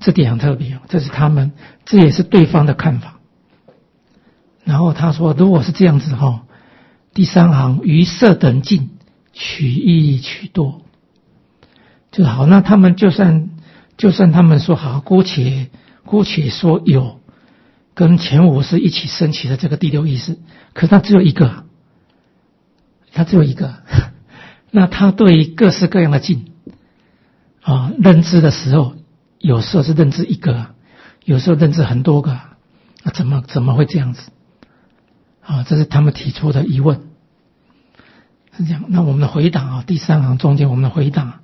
这点很特别，这是这也是对方的看法。然后他说，如果是这样子第三行于色等境取义取多，就好。那他们就算他们说好，姑且说有跟前五是一起升起的这个第六意识，可是它只有一个，那他对各式各样的境认知的时候，有时候是认知一个，有时候认知很多个，怎么会这样子？这是他们提出的疑问，是这样。那我们的回答第三行中间我们的回答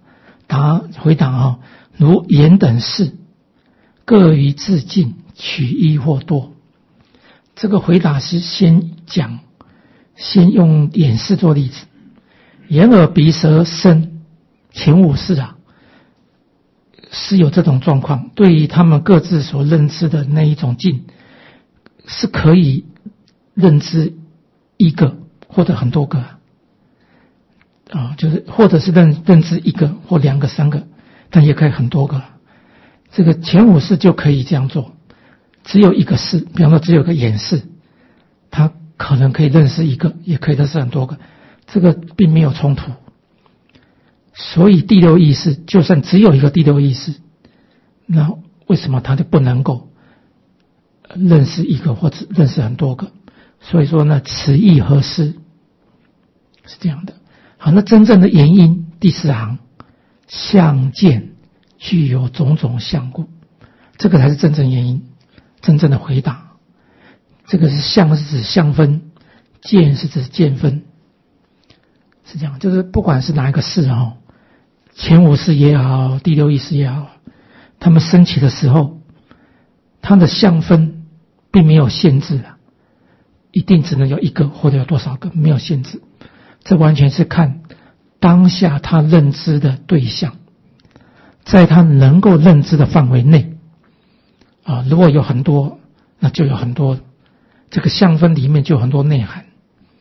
如言等事，各于自境取一或多。这个回答是先用演示做例子。眼耳鼻舌身前五识是有这种状况，对于他们各自所认知的那一种境，是可以认知一个或者很多个就是或者是认知一个或两个三个，但也可以很多个。这个前五识就可以这样做，只有一个识，比方说只有个眼识，它可能可以认识一个，也可以认识很多个，这个并没有冲突。所以第六意识就算只有一个第六意识，那为什么它就不能够认识一个或者认识很多个？所以说呢，此义何施？是这样的。好，那真正的原因，第四行，相见具有种种相故，这个才是真正原因，真正的回答。这个是相是指相分，见是指见分，是这样。就是不管是哪一个识前五识也好，第六意识也好，他们升起的时候，它的相分并没有限制一定只能有一个或者有多少个，没有限制。这完全是看当下他认知的对象，在他能够认知的范围内如果有很多，那就有很多，这个相分里面就有很多内涵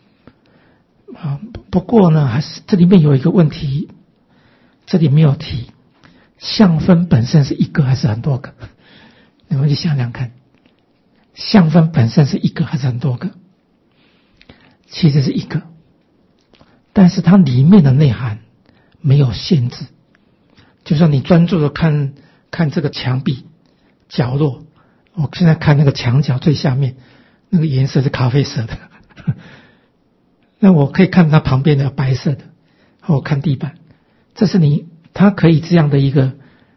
不过呢，还是这里面有一个问题，这里没有提，相分本身是一个还是很多个？你们去想想看，相分本身是一个还是很多个？其实是一个，但是它里面的内涵没有限制。就算你专注的看这个墙壁角落，我现在看那个墙角最下面那个颜色是咖啡色的那我可以看它旁边的白色的，我看地板，这是它可以这样的一个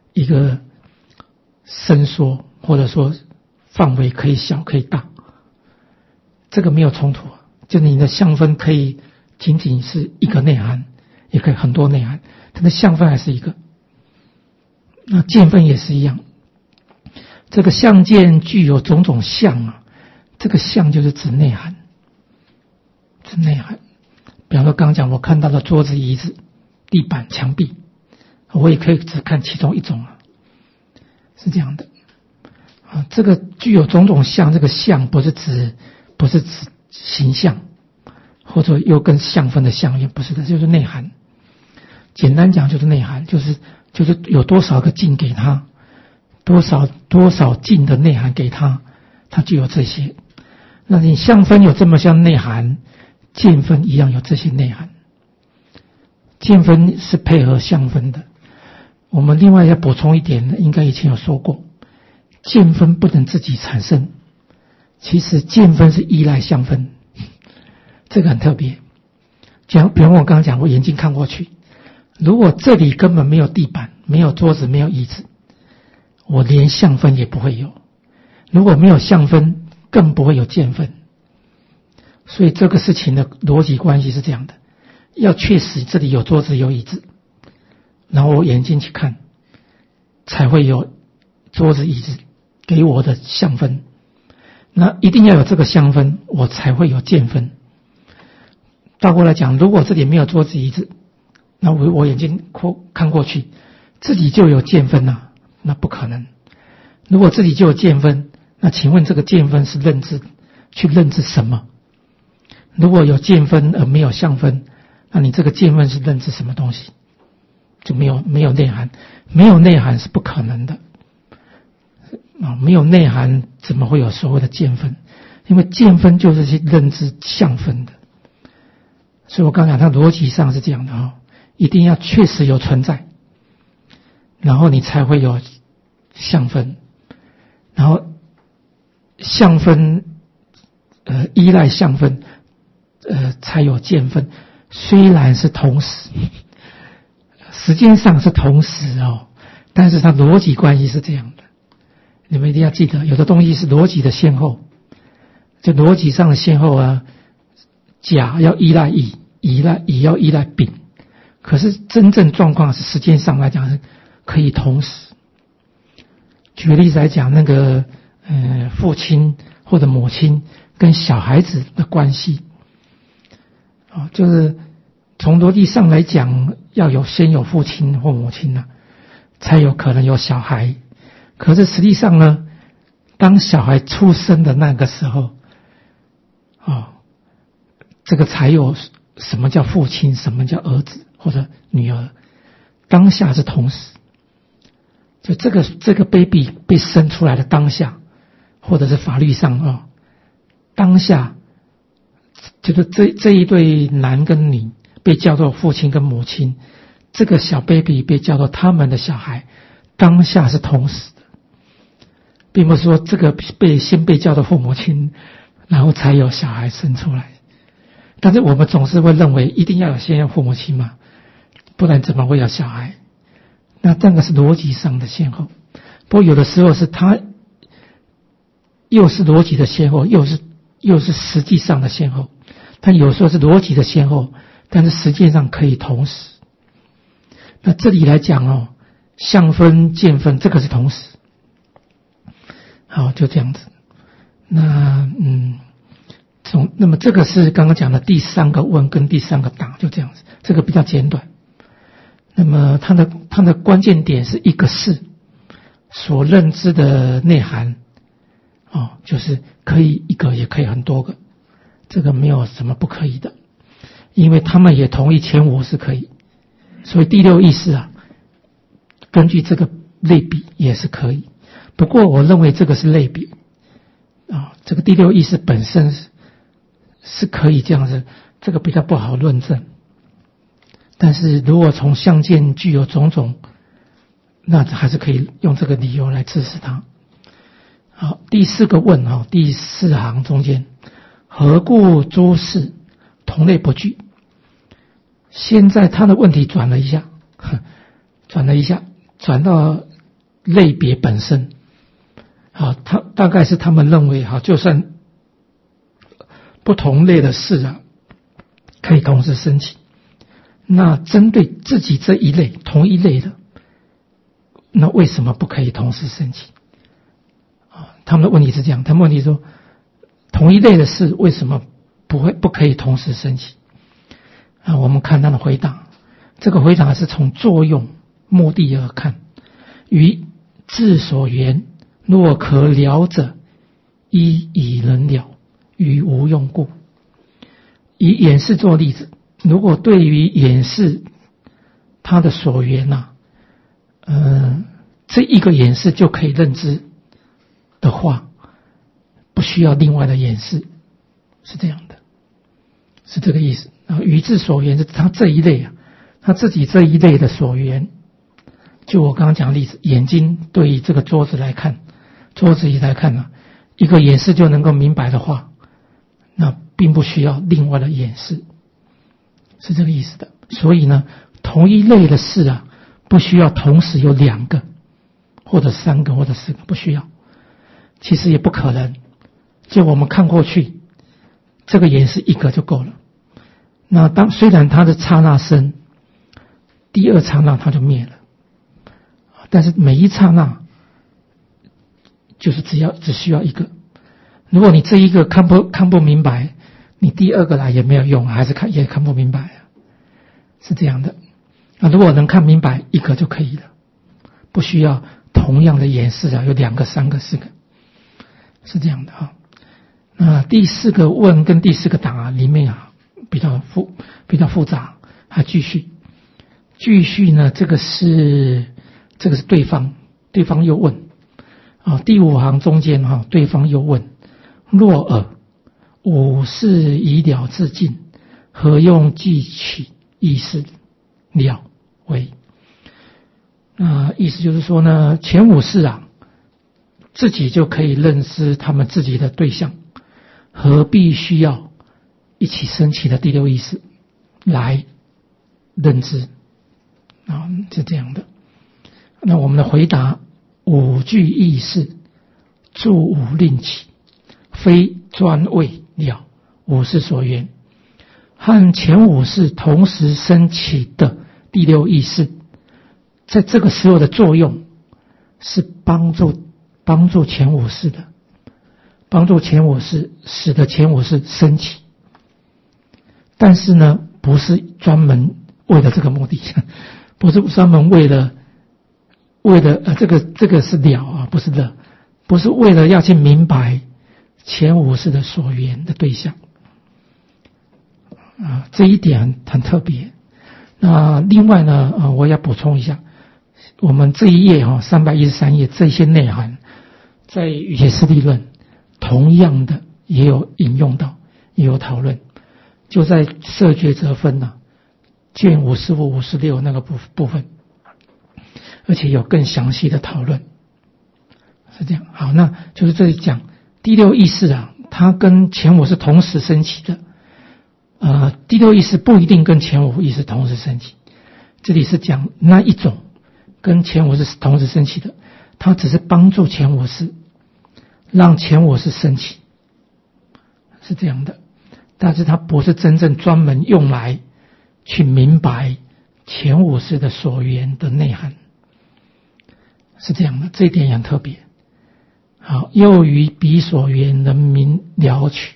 伸缩，或者说范围可以小可以大，这个没有冲突就你的相分可以仅仅是一个内涵，也可以很多内涵，它的相分还是一个。那见分也是一样，这个相见具有种种相这个相就是指内涵，是内涵。比方说刚刚讲我看到的桌子、椅子、地板、墙壁，我也可以只看其中一种是这样的这个具有种种相，这个相不是指形象，或者又跟相分的相也不是的，就是内涵。简单讲就是内涵，就是有多少个境给他，多少境的内涵给他，他就有这些。那你相分有这么像内涵，见分一样有这些内涵。见分是配合相分的。我们另外要补充一点，应该以前有说过，见分不能自己产生，其实见分是依赖相分，这个很特别。比方我刚刚讲，我眼睛看过去，如果这里根本没有地板、没有桌子、没有椅子，我连相分也不会有。如果没有相分，更不会有见分。所以这个事情的逻辑关系是这样的，要确实这里有桌子有椅子，然后我眼睛去看，才会有桌子椅子给我的相分。那一定要有这个相分，我才会有见分。倒过来讲，如果这里没有桌子椅子，那我眼睛看过去，这里就有见分那不可能。如果这里就有见分，那请问这个见分是去认知什么？如果有见分而没有相分，那你这个见分是认知什么东西？就没有内涵，没有内涵是不可能的。 没有内涵怎么会有所谓的见分？因为见分就是去认知相分的。所以我刚讲它逻辑上是这样的一定要确实有存在，然后你才会有相分，然后相分依赖相分才有见分，虽然是同时，时间上是同时但是它逻辑关系是这样的。你们一定要记得，有的东西是逻辑的先后，就逻辑上的先后甲要依赖乙，乙要依赖丙，可是真正状况是时间上来讲是可以同时。举个例子来讲，那个父亲或者母亲跟小孩子的关系就是从逻辑上来讲，要先有父亲或母亲才有可能有小孩。可是实际上呢，当小孩出生的那个时候这个才有什么叫父亲，什么叫儿子或者女儿，当下是同时。就这个 baby 被生出来的当下，或者是法律上当下就是这一对男跟女被叫做父亲跟母亲，这个小 baby 被叫做他们的小孩，当下是同时的，并不是说这个先被叫做父母亲，然后才有小孩生出来。但是我们总是会认为一定要先有父母亲嘛，不然怎么会有小孩？那这个是逻辑上的先后。不过有的时候是它又是逻辑的先后，又是实际上的先后。它有时候是逻辑的先后，但是实际上可以同时。那这里来讲相分见分这个是同时。好，就这样子。那那么这个是刚刚讲的第三个问跟第三个答，就这样子，这个比较简短。那么它的关键点是一个是所认知的内涵就是可以一个也可以很多个，这个没有什么不可以的，因为他们也同意前五是可以，所以第六意识根据这个类比也是可以。不过我认为这个是类比这个第六意识本身是可以这样子，这个比较不好论证。但是如果从相见具有种种，那还是可以用这个理由来支持它。好，第四个问第四行中间，何故诸事同类不具？现在他的问题转了一下，转到类别本身。好，他大概是他们认为就算不同类的事可以同时升起，那针对自己这一类同一类的，那为什么不可以同时升起？他们的问题是这样，他们问题说同一类的事为什么不可以同时升起？我们看他的回答，这个回答是从作用目的而看，于智所缘，若可了者，依以能了，于无用故。以演示做例子，如果对于演示它的所缘这一个演示就可以认知的话，不需要另外的演示，是这样的，是这个意思。于智所缘是他这一类他自己这一类的所缘。就我刚刚讲的例子，眼睛对于这个桌子来看，一个演示就能够明白的话，那并不需要另外的演示，是这个意思的。所以呢，同一类的事不需要同时有两个或者三个或者四个，不需要，其实也不可能。就我们看过去，这个演示一个就够了。那虽然它的刹那生，第二刹那它就灭了，但是每一刹那就是只需要一个。如果你这一个看不明白，你第二个来也没有用，还是也看不明白是这样的。如果能看明白一个就可以了，不需要同样的演示有两个、三个、四个，是这样的那第四个问跟第四个答里面比较复杂，还继续呢，这个是对方又问第5行中间对方又问：若尔五事已了自尽，何用记取意识了为？意思就是说呢，前5事自己就可以认知他们自己的对象，何必需要一起升起的第6意识来认知？是这样的。那我们的回答：5具意识，助5令起，非专为了5事所缘，和前5事同时升起的第6意识，在这个时候的作用是帮助前5事的，帮助前5事，使得前5事升起。但是呢，不是专门为了这个目的，不是专门为了这个是了不是的，不是为了要去明白前5事的所缘的对象这一点很特别。那另外呢，我要补充一下，我们这一页313页这些内涵，在语解释理论同样的也有引用到，也有讨论，就在色觉则分卷55、56那个部分，而且有更详细的讨论，是这样。好，那就是这里讲第6意识它跟前5是同时升起的。第6意识不一定跟前5意识同时升起，这里是讲那一种跟前5是同时升起的，它只是帮助前5事，让前5事升起，是这样的。但是它不是真正专门用来去明白前5事的所缘的内涵，是这样的，这一点也很特别。好，又于彼所缘能明了取，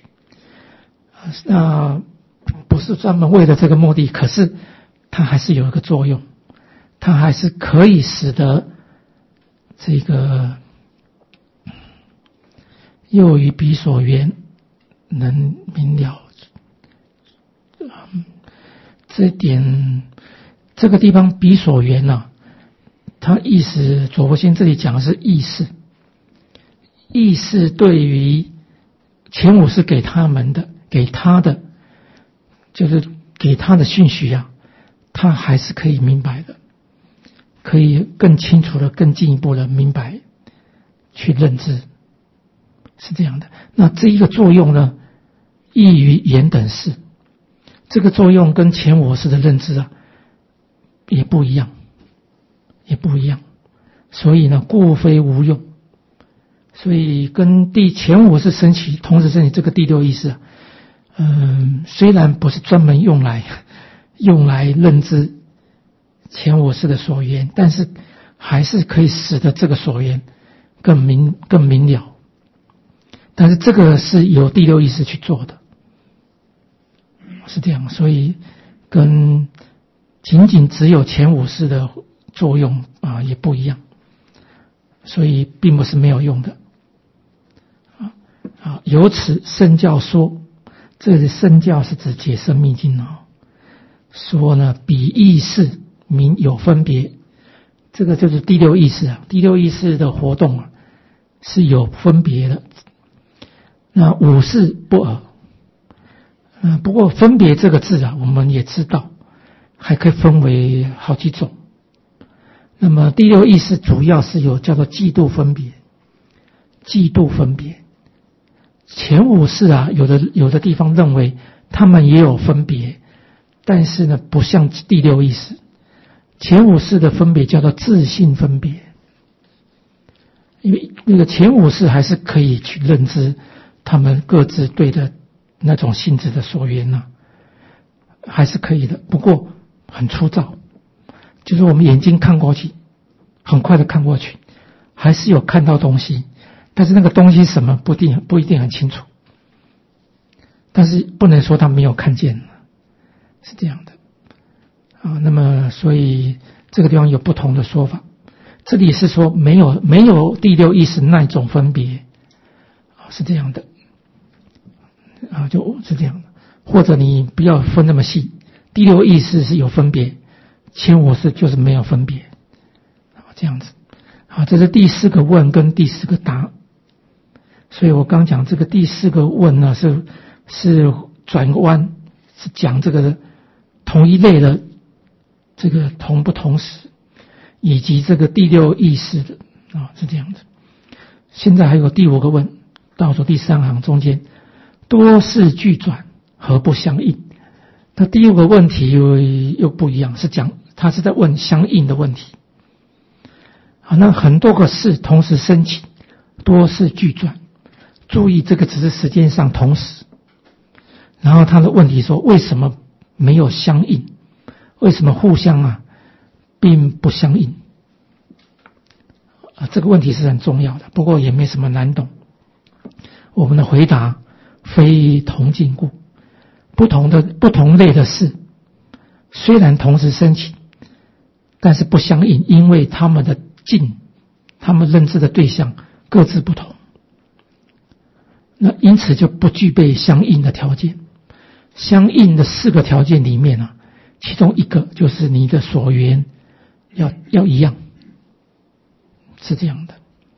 不是专门为了这个目的，可是它还是有一个作用，它还是可以使得这个又于彼所缘能明了。这一点，这个地方彼所缘它意思左佛先这里讲的是意识，意识对于前5是给他的就是给他的讯息他还是可以明白的，可以更清楚的、更进一步的明白去认知，是这样的。那这一个作用呢，异于言等事，这个作用跟前5事的认知也不一样，所以呢，故非无用。所以跟前5事升起，同时升起这个第6意识虽然不是专门用来认知前5事的所缘，但是还是可以使得这个所缘更明了。但是这个是由第6意识去做的，是这样。所以跟仅仅只有前5事的作用也不一样，所以并不是没有用的。由此圣教说，这里圣教是指解深密经说呢，彼意识明有分别，这个就是第6意识第6意识的活动是有分别的。那5事不尔。不过分别这个字我们也知道还可以分为好几种。那么第6意识主要是有叫做嫉妒分别，前5事有的地方认为他们也有分别，但是呢不像第6意识，前5事的分别叫做自性分别，因为那个前5事还是可以去认知他们各自对的那种性质的所缘还是可以的，不过很粗糙，就是我们眼睛看过去，很快的看过去，还是有看到东西，但是那个东西什么不一定很清楚，但是不能说他没有看见，是这样的那么所以这个地方有不同的说法，这里是说没有第6意识那种分别是这样的就是这样的。或者你不要分那么细，第6意识是有分别，前5事就是没有分别这样子。 好，这是第4个问跟第4个答。所以我刚讲这个第4个问呢，是转个弯，是讲这个同一类的这个同不同时，以及这个第6意识的是这样子。现在还有第5个问，倒数第3行中间，多事俱转，何不相应？那第5个问题又不一样，是讲他是在问相应的问题。好，那很多个事同时升起，多事俱转。注意，这个只是时间上同时。然后他的问题说，为什么没有相应？为什么互相并不相应？这个问题是很重要的，不过也没什么难懂。我们的回答非同境故，不同类的事虽然同时升起，但是不相应，因为他们的境，他们认知的对象各自不同，那因此就不具备相应的条件。相应的4个条件里面其中一个就是你的所缘要一样，是这样的。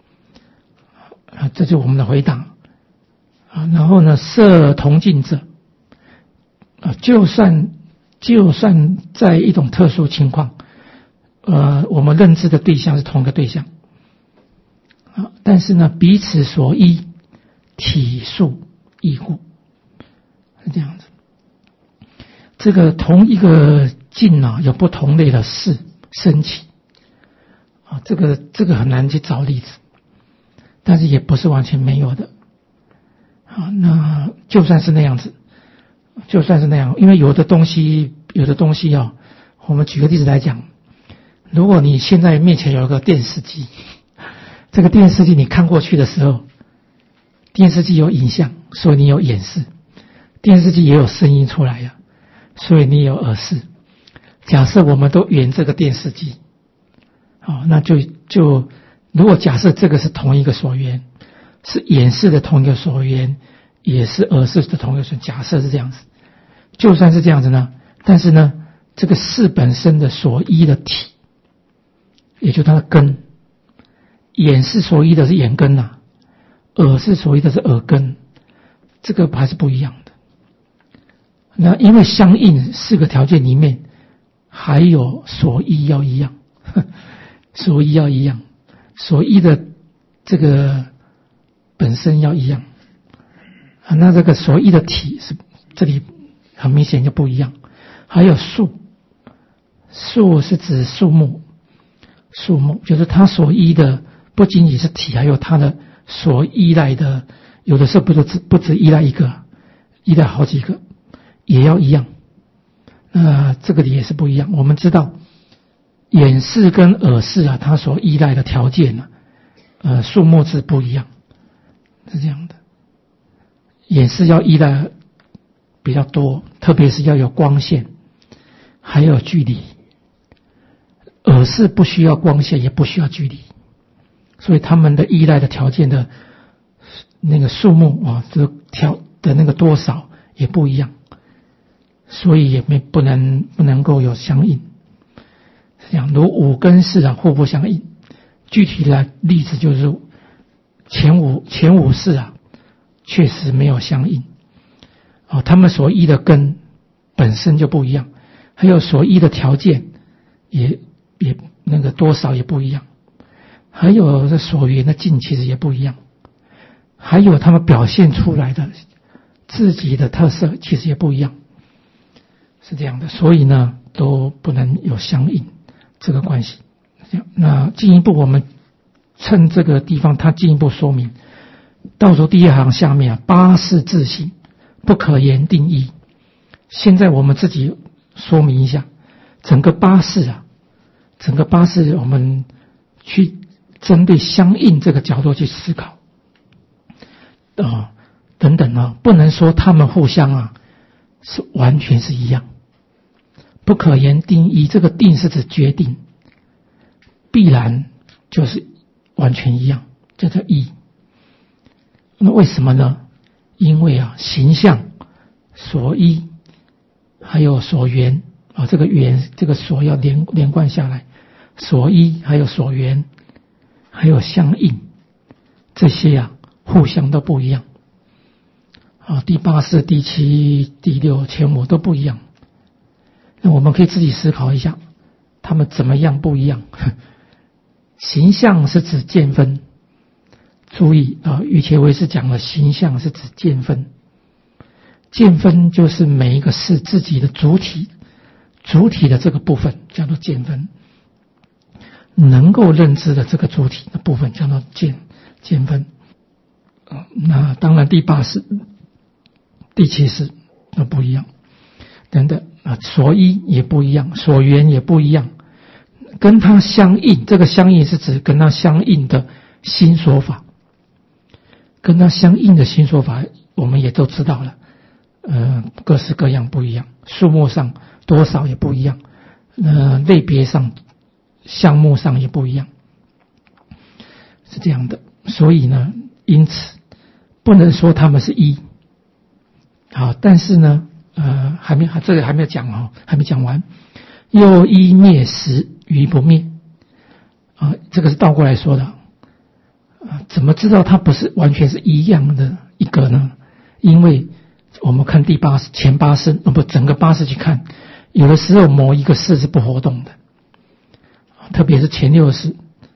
这就是我们的回答。然后呢，色同境者，就算在一种特殊情况，我们认知的对象是同一个对象，但是呢，彼此所依，体数异故，是这样子。这个同一个境有不同类的事升起，这个很难去找例子，但是也不是完全没有的。那就算是那样子，因为有的东西我们举个例子来讲，如果你现在面前有一个电视机，这个电视机你看过去的时候，电视机有影像，所以你有眼视；电视机也有声音出来所以你有耳视。假设我们都圆这个电视机，那就如果假设这个是同一个所缘，是眼视的同一个所缘，也是耳视的同一个所缘，假设是这样子，就算是这样子呢，但是呢，这个事本身的所依的体，也就是它的根，眼视所依的是眼根耳视所依的是耳根，这个还是不一样的。那因为相应4个条件里面还有所依要一样，所依要一样，所依的这个本身要一样，那这个所依的体是这里很明显就不一样。还有数是指树木就是它所依的不仅仅是体，还有它的所依赖的，有的时候不止依赖一个，依赖好几个也要一样。这个也是不一样。我们知道眼视跟耳视它所依赖的条件数目字不一样，是这样的。眼视要依赖比较多，特别是要有光线，还有距离。耳视不需要光线，也不需要距离，所以他们的依赖的条件的那个数目的那个多少也不一样，所以也不能够有相应。这样，如五根识互不相应。具体的例子就是前五识确实没有相应。他们所依的根本身就不一样，还有所依的条件也那个多少也不一样，还有这所缘的境其实也不一样，还有他们表现出来的自己的特色其实也不一样，是这样的。所以呢，都不能有相应这个关系。那进一步我们趁这个地方他进一步说明，倒数第一行下面八事自性不可言定义。现在我们自己说明一下整个八事我们去针对相应这个角度去思考等等不能说他们互相是完全是一样。不可言定义，这个定是指决定，必然就是完全一样，叫做义。那为什么呢？因为形象所依还有所缘这个缘这个所要连贯下来，所依还有所缘还有相应，这些啊互相都不一样。第八识、第七、第六、前五都不一样。那我们可以自己思考一下，他们怎么样不一样？形象是指见分，注意瑜伽唯识讲了，形象是指见分。见分就是每一个是自己的主体的这个部分叫做见分，能够认知的这个主体的部分叫做见分。那当然第八识、第七识都不一样，等等所依也不一样，所缘也不一样，跟它相应，这个相应是指跟它相应的新说法，跟它相应的新说法我们也都知道了，各式各样不一样，数目上多少也不一样，类别上项目上也不一样，是这样的。所以呢，因此不能说他们是一。好，但是呢这个还没有讲还没讲完。又一灭时于不灭这个是倒过来说的怎么知道它不是完全是一样的一个呢？因为我们看第八识、前八识，整个八识去看，有的时候某一个识是不活动的，特别是前六识，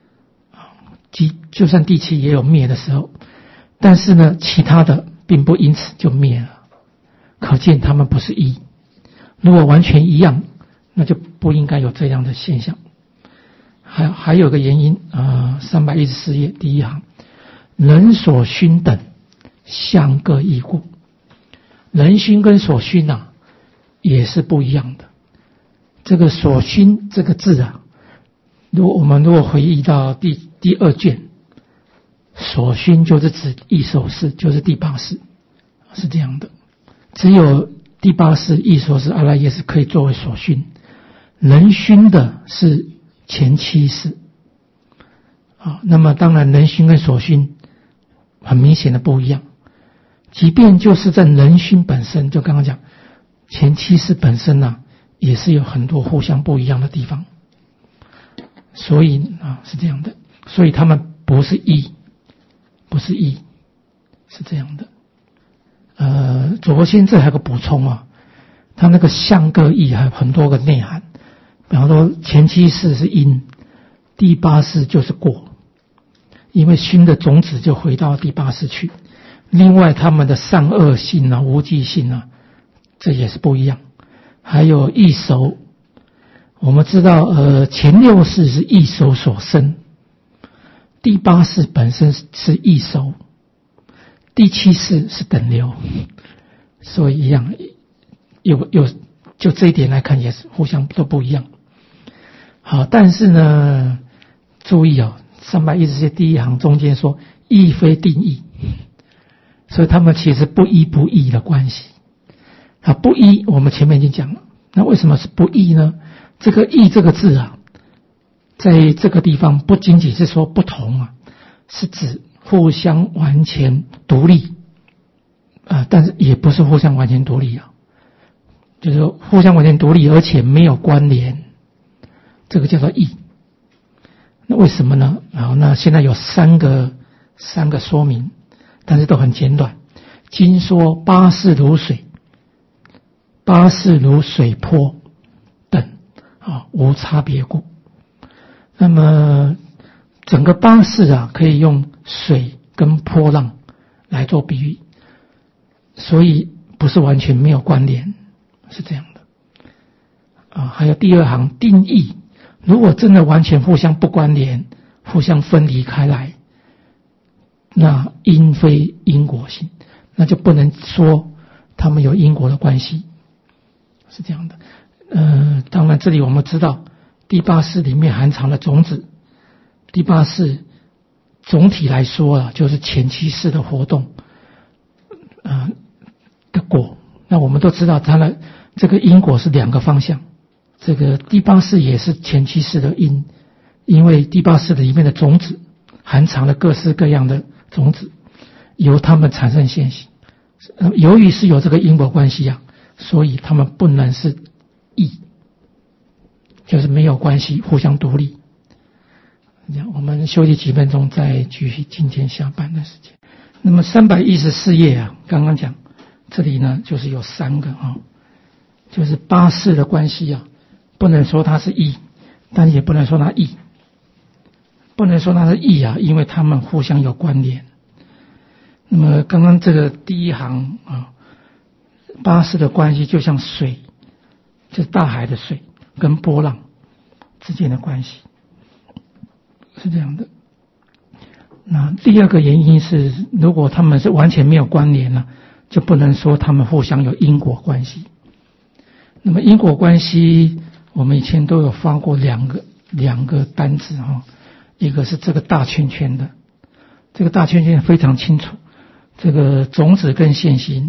就算第七也有灭的时候，但是呢，其他的并不因此就灭了，可见他们不是一。如果完全一样，那就不应该有这样的现象。还有个原因314页第一行，人所熏等相各异故。人熏跟所熏也是不一样的。这个所熏这个字我们如果回忆到第二卷，所熏就是指异熟识，就是第八识，是这样的。只有第八识、异熟识、阿赖耶识可以作为所熏，人熏的是前七识。那么当然人熏跟所熏很明显的不一样。即便就是在人熏本身，就刚刚讲前七识本身也是有很多互相不一样的地方。所以是这样的，所以他们不是一，是这样的。左伯先这还有个补充他那个相各异还有很多个内涵。比方说前七识是因，第八识就是果，因为熏的种子就回到第八识去。另外他们的善恶性无记性这也是不一样。还有异熟，我们知道前六识是异熟所生，第八识本身是异熟，第七识是等流，所以一样就这一点来看也是互相都不一样。好，但是呢注意314页第一行中间说异非定义，所以他们其实不一不异的关系。不一我们前面已经讲了，那为什么是不异呢？这个异这个字在这个地方不仅仅是说不同是指互相完全独立但是也不是互相完全独立就是说互相完全独立而且没有关联，这个叫做异。那为什么呢？那现在有三个说明，但是都很简短。经说八识如水，八识如水波等无差别故。那么整个八识可以用水跟波浪来做比喻，所以不是完全没有关联，是这样的还有第二行定义，如果真的完全互相不关联，互相分离开来，那因非因果性，那就不能说他们有因果的关系，是这样的。当然这里我们知道第八识里面含藏的种子，第八识总体来说就是前七识的活动的果。那我们都知道它的这个因果是两个方向，这个第八识也是前七识的因，因为第八识里面的种子含藏了各式各样的种子，由它们产生现行。由于是有这个因果关系所以它们不能是异，就是没有关系，互相独立， 这样，我们休息几分钟，再继续今天下班的时间。那么314页啊，刚刚讲这里呢，就是有3个啊，就是八识的关系啊，不能说它是异，但也不能说它异，不能说它是异啊，因为它们互相有关联。那么刚刚这个第一行啊，八识的关系就像水，就是大海的水跟波浪之间的关系，是这样的。那第二个原因是，如果他们是完全没有关联了，就不能说他们互相有因果关系。那么因果关系，我们以前都有发过两个单子哈，一个是这个大圈圈的，这个大圈圈非常清楚，这个种子跟现行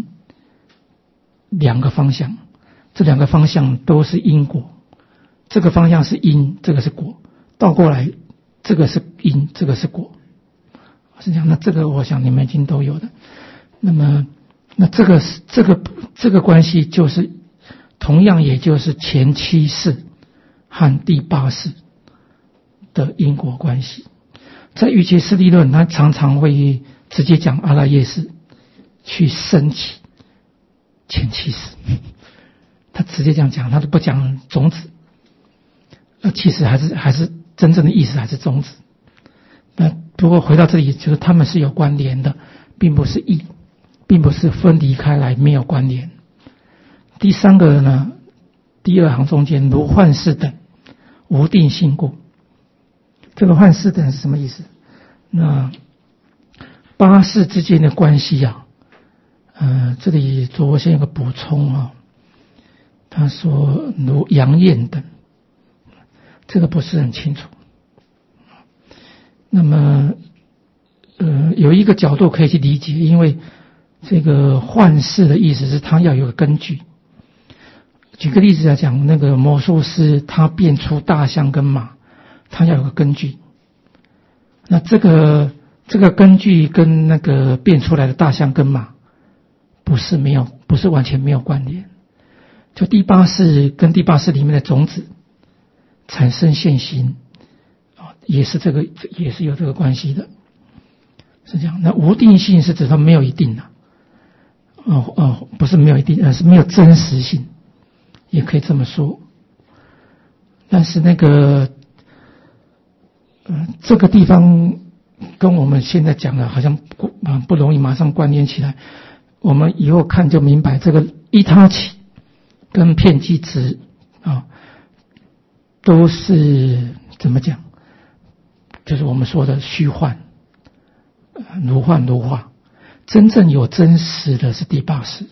2个方向，这2个方向都是因果，这个方向是因，这个是果，倒过来这个是因，这个是果，是这样。那这个我想你们已经都有的。那么那这个关系就是同样也就是前7世和第8世的因果关系。在瑜伽师地论，他常常会直接讲阿赖耶识去升起前7世，他直接这样讲，他都不讲种子。其实还是真正的意思还是种子。那不过回到这里，就是他们是有关联的，并不是异，并不是分离开来没有关联。第3个呢，第2行中间如幻识等无定性故。这个幻识等是什么意思？那八识之间的关系啊，这里左先有个补充啊，他说如阳焰等，这个不是很清楚。那么有一个角度可以去理解，因为这个幻识的意思是它要有个根据。举个例子来讲，那个魔术师他变出大象跟马，他要有个根据。那这个根据跟那个变出来的大象跟马不是完全没有关联。就第8识跟第8识里面的种子产生现行也是有这个关系的，是这样。那无定性是指它没有一定的，不是没有一定，而是没有真实性，也可以这么说。但是那个这个地方跟我们现在讲的好像不容易马上关联起来。我们以后看就明白，这个依他起跟片剂值都是怎么讲？就是我们说的虚幻，如幻如化。真正有真实的是第8识，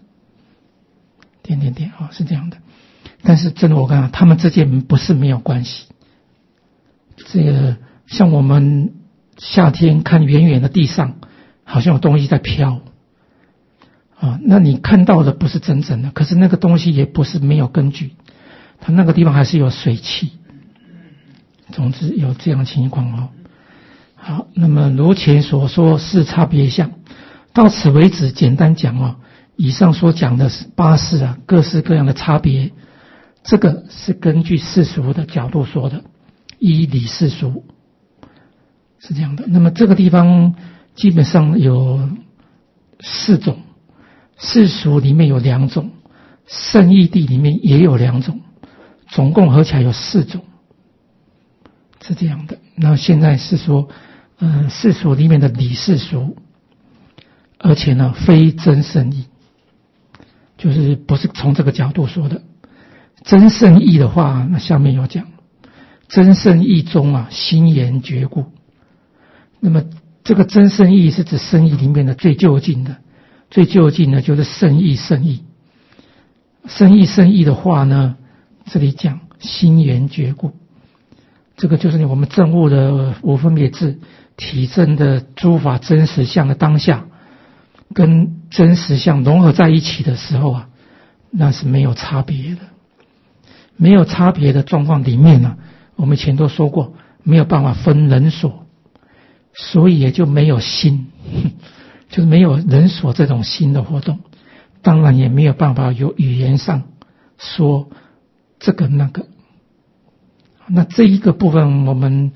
是这样的。但是真的我刚刚他们之间不是没有关系。这个像我们夏天看远远的地上好像有东西在飘那你看到的不是真正的，可是那个东西也不是没有根据，它那个地方还是有水汽。总之有这样的情况好，那么如前所说是差别相，到此为止简单讲以上所讲的8识各式各样的差别，这个是根据世俗的角度说的，依理世俗是这样的。那么这个地方基本上有4种，世俗里面有2种，圣义谛里面也有2种，总共合起来有4种，是这样的。那现在是说世俗里面的理世俗，而且呢非真圣义，就是不是从这个角度说的。真圣义的话，那下面有讲，真圣义中心言觉故。那么这个真圣义是指圣义里面的最究竟的，最究竟的就是圣义圣义。圣义的话呢，这里讲心言觉故，这个就是我们证悟的无分别智体证的诸法真实相的当下，跟真实相融合在一起的时候那是没有差别的。没有差别的状况里面我们以前都说过，没有办法分人所，所以也就没有心，就是没有人所这种心的活动，当然也没有办法有语言上说这个那个。那这一个部分我们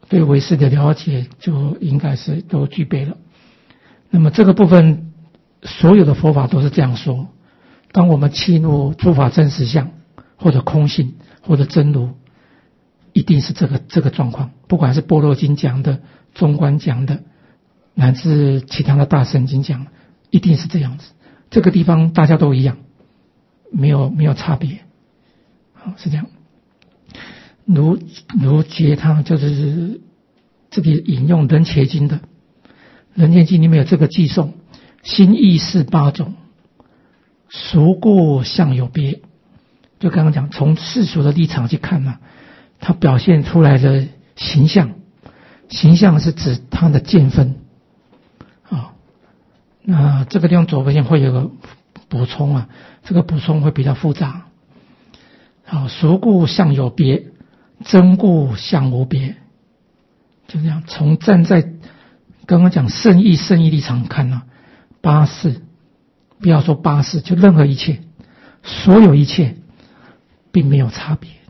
对唯识的了解就应该是都具备了。那么这个部分所有的佛法都是这样说，当我们契入诸法真实相或者空性或者真如，一定是这个状况，不管是般若经讲的、中观讲的，乃至其他的大乘经讲的，一定是这样子。这个地方大家都一样，没有差别，是这样。如觉他就是这里引用人伽经的，人伽经里面有这个记诵，心意识八种，俗故相有别。就刚刚讲，从世俗的立场去看嘛，它表现出来的形象是指它的见分啊。那这个地方左边会有个补充啊，这个补充会比较复杂。好，俗故相有别，真故相无别，就这样。从站在刚刚讲圣义立场看啊，八事，不要说八事，就任何一切，所有一切并没有差别。